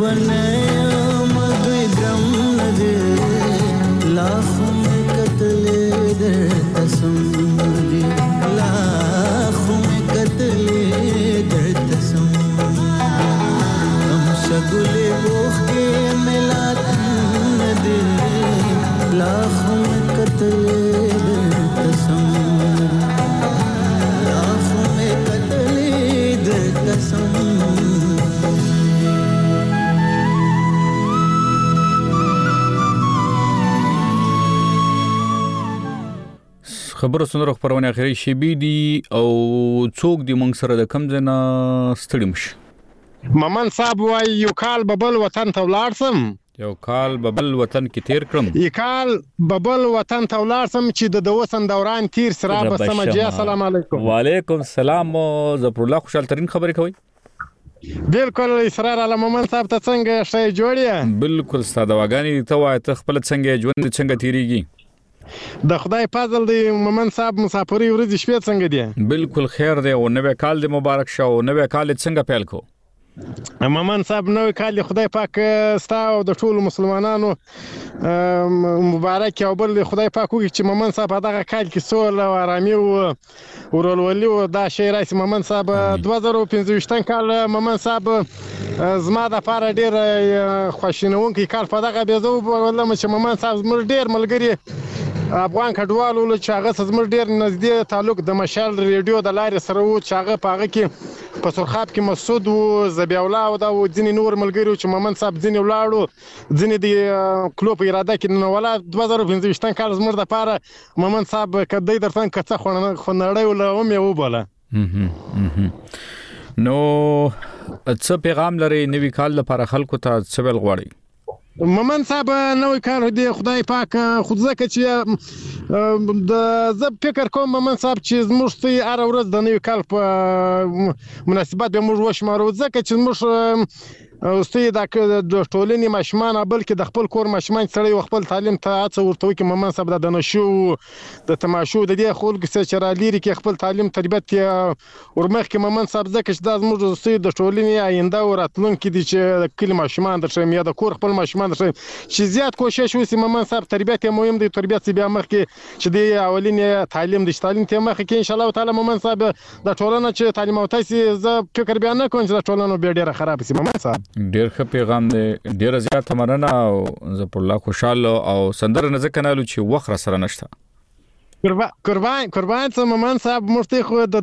لیونه مدوی ګرم نه دی لا خو مې کتلې درته سم دی لا خو مې کتلې درته سم هم شګلې اوښکې مې لا نه دی لا خو مې کتلې درته سم لا خو مې کتلې درته سم. خبرو سنورو خبرونه اخري شبي دي او څوک دي مونږ سره د کم ځای نه ستړي مش ممن صاحب وای یو کال ببل وطن ته ولاړ سم یو کال ببل وطن کې تیر کړم یو کال ببل وطن ته ولاړ سم چې د دوسن دوران تیر سره به سمجه. السلام علیکم. وعلیکم السلام. ظفر الله خوشحال ترين خبرې کوي. بالکل اسرار علي مومن صاحب ته څنګه شې جوړیه؟ بالکل ساده واغانی ته وای ته خپل څنګه ژوند څنګه تیریږي؟ د خدای فضل دی مومن صاحب مسافرۍ ورځې شپې څنګه دي؟ بالکل خیر دی او نوې کال دی مبارک شه او نوې کال څنګه پیل کو؟ مومن صاحب نوې کال خدای پاک ستا او د ټولو مسلمانانو مبارک او بل خدای پاک وکړي چې مومن صاحب دغه کال کې سوله او آرامي او ورولولي او دا شی راشي. مومن صاحب 2025 کال مومن صاحب زما د لپاره ډیر خوشینونکی کال په دغه بيزو ولله چې مومن صاحب زموږ ډیر ملګری افغان کډوالو له چاغه زموږ ډیر نږدې تعلق د مشال ریډیو د لارې سره وو چاغه پاغه کې په سرخاب کې مسعود وو زبی الله او دا ځینې نور ملګری چې مومن صاحب ځینې ولاړو ځینې د کلوب اراده کې نو ولا 2025 کال زموږ د لپاره مومن صاحب کدی درته کڅه خونړی ولا مې وباله. نو څه پیغام لري نوی کال لپاره خلکو ته څه ویل غواړي؟ مومن صاحب نوې کار دی خدای پاک خود ځکه چې د زب فکر کوم مومن صاحب چې موږ ته هر ورځ د نوې کال په مناسبت به موږ وشمارو ځکه چې موږ اوسې د ټولنې ماشومان بلکې د خپل کور ماشومان سره خپل تعلیم ته هڅه ورته وکړي. مومن صاحب د نشو د تماشو د دې خلکو چې را لري کې خپل تعلیم تربیت کې ورمخ کې مومن صاحب ځکه چې د موږ اوسې د ټولنې آینده او راتلونکي دي چې کلی ماشومان د شمیا د کور خپل ماشومان د چې زیات کوشش وکړي. مومن صاحب تربیت مهم دی تربیت بیا مخ کې چې د اولین تعلیم د تعلیم ته مخ کې ان شاء الله تعالی مومن صاحب د ټولنې چې تعلیم او تاسو ز فکر بیان نه کوم چې د ټولنې به ډیره خراب شي. مومن صاحب ډیر ښه پیغام دی ډیر زیات مننه او ظفر الله خوشاله او سندره نه ځکنالو چې وخت را سره نشته. قربان ته مومن صاحب مرتي خو د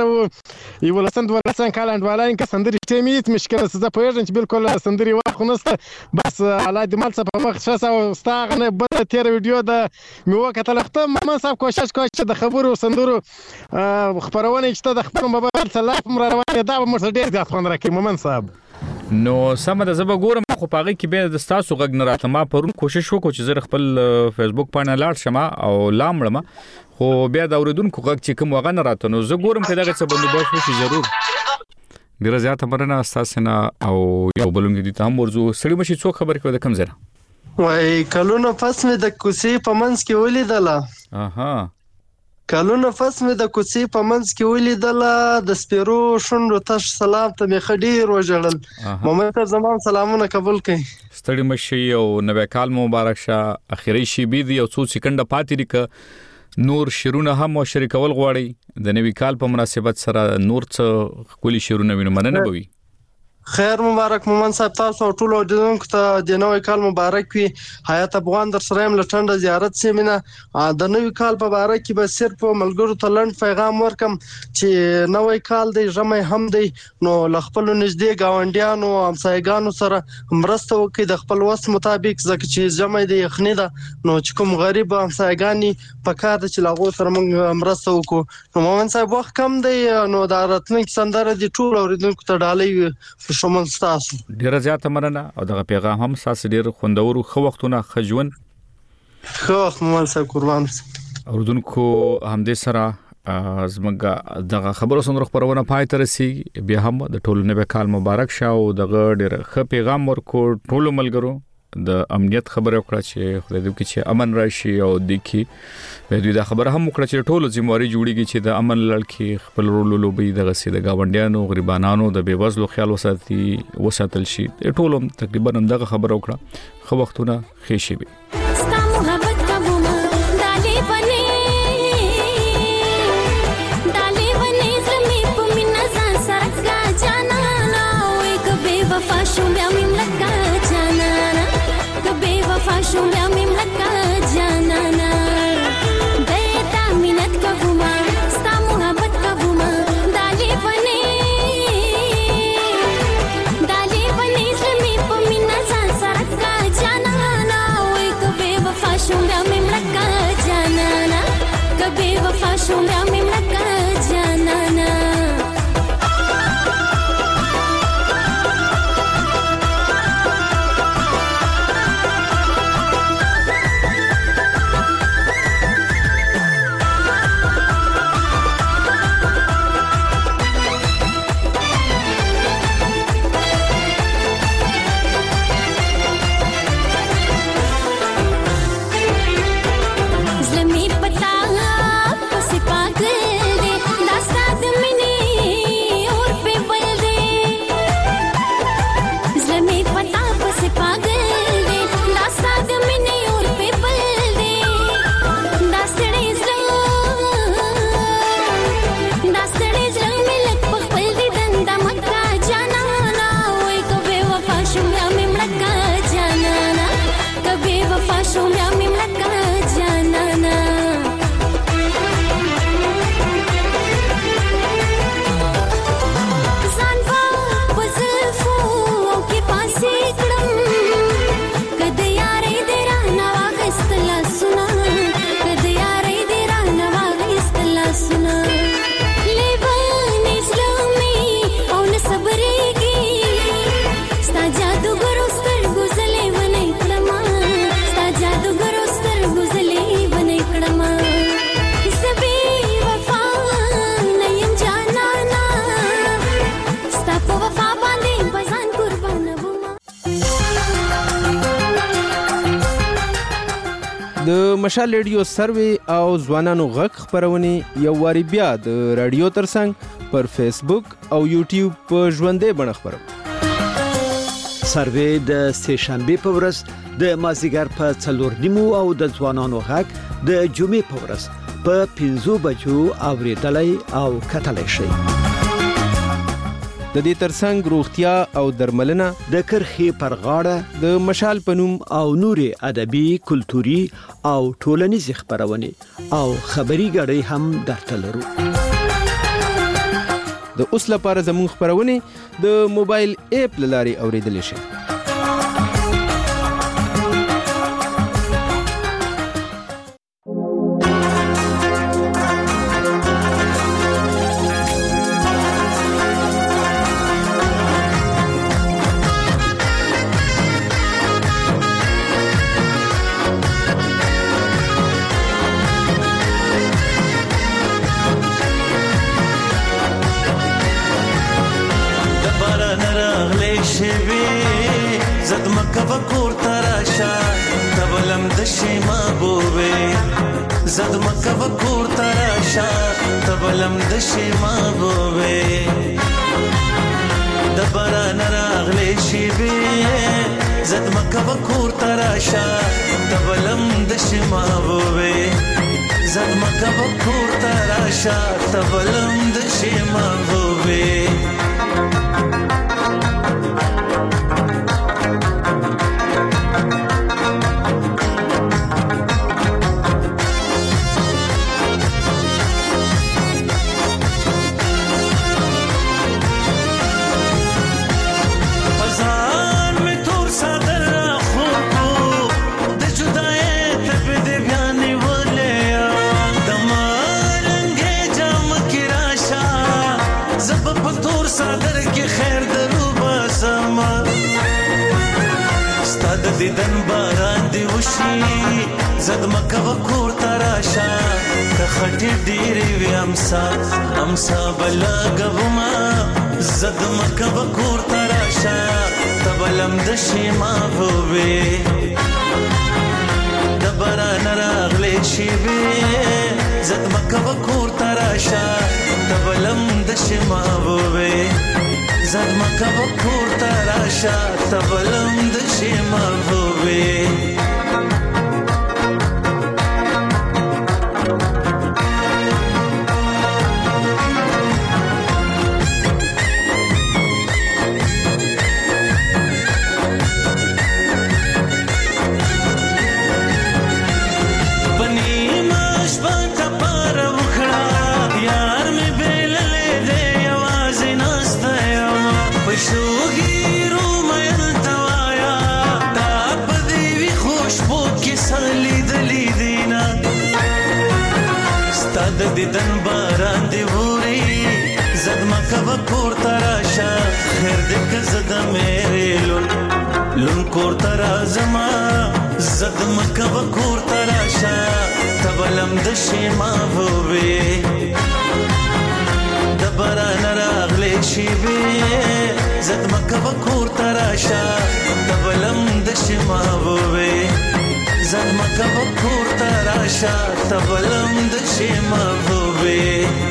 2012 کال انډوالای کې سندري ټیمیت مشکل څه په یوه چې بالکل سندري واخ نسته بس الله دې مال څه په وخت شاسه او ستاغه بل تیر ویډیو د میوه کتل خته مومن صاحب کوشش کوي چې د خبرو سندرو خبرونه چې د خبرو موبایل ته لاف مر روانه دا مر ډیر ځات خوند راکې مومن صاحب. نو سم د زبا ګورم خو پاغه کې به د تاسو غږ نه راته ما پرون کوشش وکړ چې زه خپل فیسبوک باندې لاړ شم او لامړم خو بیا دا اوریدونکو غږ چې کوم وغه نه راته نو زه ګورم کله چې بندوبست وشي ضرور ډیر زیات مرنه تاسو نه او یو بلونګ دي ته هم ورزو سړی مشي څو خبر کوي د کم زره وای کلونه پس مې د کوڅې په منځ کې ولیدله. اها کلونه پس مې د کوڅې په منځ کې ولیدله د سپیرو شونډو تش سلام ته مې خډیر وژړل. مومن صاحب زمام سلامونه قبول کړئ. ستړي مشي او نوې کال مبارک شه. اخیری شی بي دی او څو سکند پاتې لري نور شیرونه هم شریکول غواړي د نوې کال په مناسبت سره نور څه کلی شیرونه وینم مننه بوي. خیر مبارک مومن صاحب تاسو ټول اوریدونکو ته د نوې کال مبارک وي. حیات افغان در سره هم لټنده زیارت سیمینه د نوې کال په اړه کې به صرف ملګرو ته لند پیغام ورکم چې نوې کال دی ژمي هم دی نو خپل نږدې گاونډیانو او همسایګانو سره مرسته وکړي د خپل وس مطابق ځکه چې ژمي دی یخني ده نو چې کوم غریب همسایګانی په کار د چې لاغو سره موږ مرسته وکړو. نو مومن صاحب وخت کم دی نو دا راتلونکي سندره دی ټول اوریدونکو ته ډالۍ شمول تاسو ډیر زیات مننه او دغه پیغام هم تاسو ډیر خوندور خو وختونه خجون خو مومن صاحب قربان اوردونکو همدې سره زمګه دغه خبرو سره خبرونه پای تر سي بیا هم د ټولو نوې کال مبارک شه او دغه ډیر ښه پیغام ورکو ټولو ملګرو د امنیت خبره وکړه چې خدای دې چې امن راشي او دکی دوی دا خبره هم وکړه چې ټولو ذمہواری جوړیږي چې د امن لړ خپل رول لوبي د غسې د گاونډیانو غریبانو د بیوزلو خیال وساتل شي ټولو تقریبا دغه خبره وکړه خو وختونه خېشي وي د مشال ریډیو سروي او ځوانانو غږ خبرونه یو واری بیا د رادیو ترڅنګ پر فیسبوک او یوټیوب په ژوندې بڼه خبرو سروي د سه شنبه په ورځ د مازیګر په 4:30 او د ځوانانو غږ د جمعې په ورځ په 5 بجو اوریدلای او کتلای شي د دې ترڅنګ روغتیا او درملنه د کرخې پر غاړه د مشال پنوم او نوري ادبي کلتوري او ټولنیز خبرونه او خبري غړي هم درته لرو د اوس لپاره زموږ خبرونه د موبایل اپ لاري اوریدل شي زد مکه وکور تراشا تبلم د شیما بووي د باران راغلی شي به زد مکه وکور تراشا تبلم د شیما بووي زد مکه وکور تراشا تبلم د شیما بووي دیدن باران دی وشي زد مکه وکور تراشا ته خټي ډيري وي امسا بلا غوما زد مکه وکور تراشا تبلم د شیما ووي دبران راغلی شي وي زد مکه وکور تراشا تبلم د شیما ووي زد مکه وکور تراشا تبلم د شیما ووي دیدن باران دی ووري زد مکه وکور تراشا خیر دې که زده میرے لون کور ترازما زد مکه وکور تراشا تبلم د شیما ووي دبران راغلی شي وي زد مکه وکور تراشا تبلم د شیما ووي زد مکه وکور تراشا تبلم د شیما ووي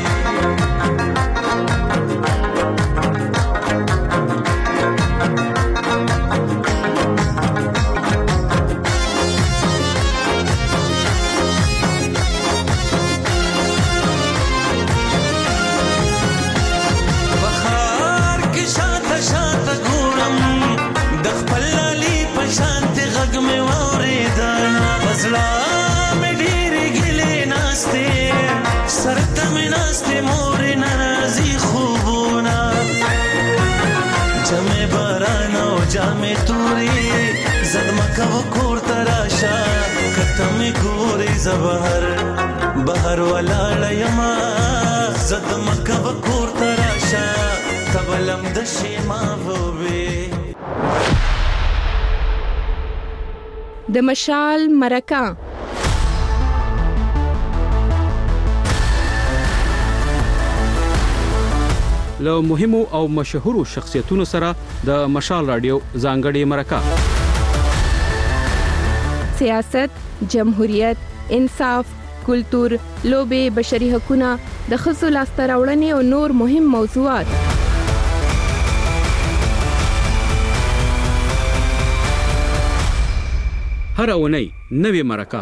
جامې توري زد مکه وکور تراشا کته مې ګوري زبهر بهر ولاړ یما زد مکه وکور تراشا تبلم د شیما ووي د مشال مرکه له مهمو او مشهورو شخصیتونو سره د مشال رادیو ځانګړې مرکه سیاست، جمهوریت، انصاف، کلتور، لوبې، بشري حقوقونه، د ښځو لاسته راوړنې او نور مهم موضوعات هر اونۍ نوې مرکه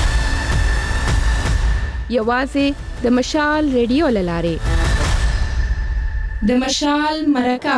یوازې د مشال ریډیو له لارې د مشال مرکه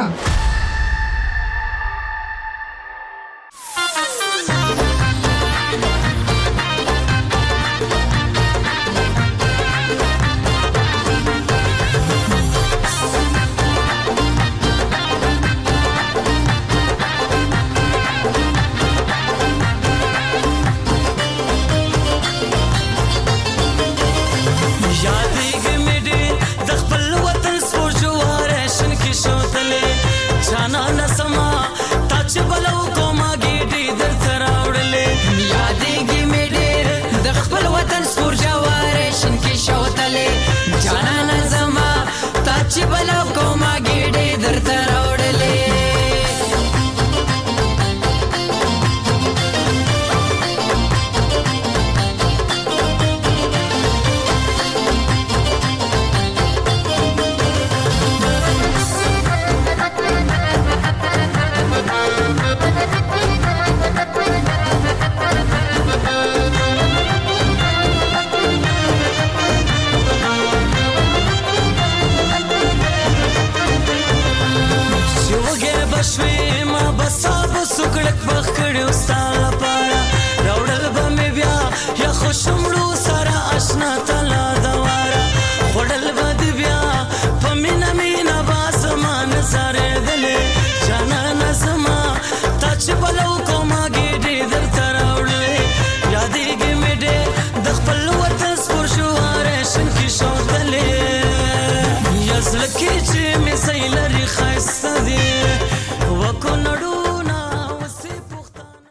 شوې ما بساب سکړک بخړو ستا